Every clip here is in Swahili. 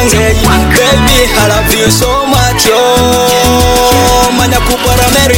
wange. Baby, I love you so much, oh. Manya kupara Mary.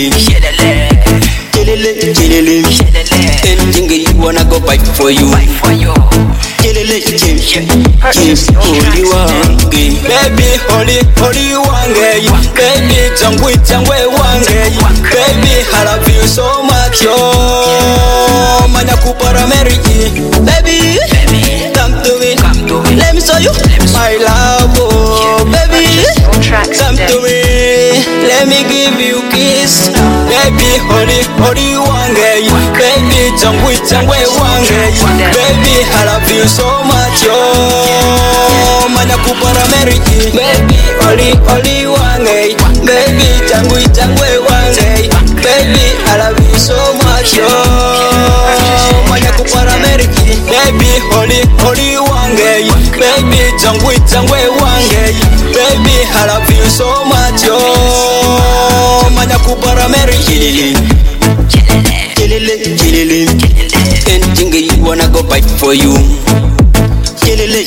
Kilele. Anything you wanna go fight for you. Kilele, holy wange. Baby, holy wange. Baby, tangwe wange. Baby, I love you so much, oh. Manya kupara Mary. Baby, come to me. Let me show you my love, oh. Baby, come to me. Let me give you kiss. Baby, holy wange. Baby, tangwe wange. Baby, I love you so much, oh. Manya kupara Mary. Baby, holy wange. Baby, tangwe wange. Baby, I love you so much, oh. Manya kupara Mary. Baby, holy wange. Baby, tangwe wange. Baby, I love you so much, oh. Manya kupara Mary. Kilele. Anything you wanna go fight for you. Kilele,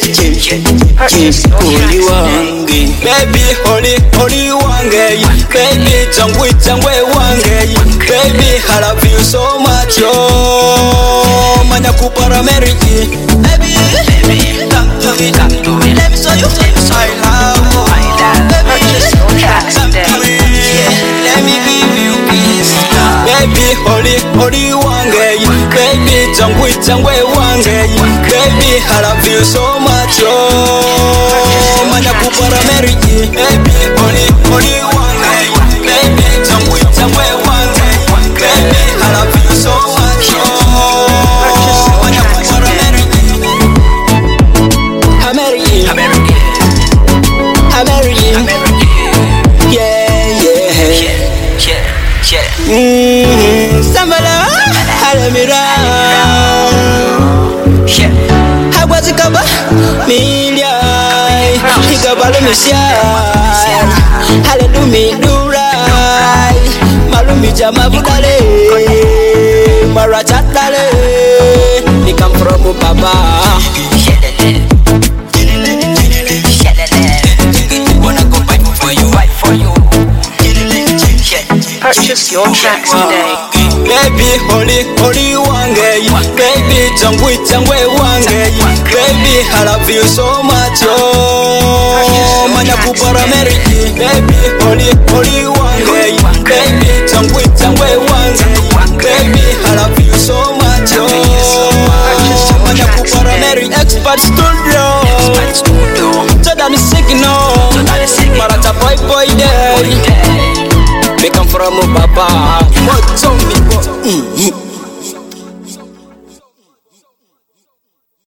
holy wange. Baby, holy wange. Baby, tangwe wange. Baby, I love you so much, oh. Manya kupara Mary. Baby, come to me. Let me show you my love. Baby, come to me. Let me give you peace. Baby, holy wange. Baby, tangwe wange. Baby, I love you so much, oh. Manya kupara Mary. Baby, holy wange. Baby, tangwe wange. Baby, I love you so much, oh. Manya kupara Mary. Sambala, Alamira. Hagwazikaba, Milia. Higabalo Misia. Hallelujah, Durai. Malumi Jamabudale. Marachatale. He come from Papa. Purchase your tracks today. Baby, holy wange. Baby, tangwe wange. Baby, I love you so much, oh. Manya kupara Mary. Baby, holy wange. Baby, tangwe wange. Baby, I love you so much, oh. Manya kupara Mary. Expert studio. Jordan is signal. Marata boy day. Me come from Papa. What zombie?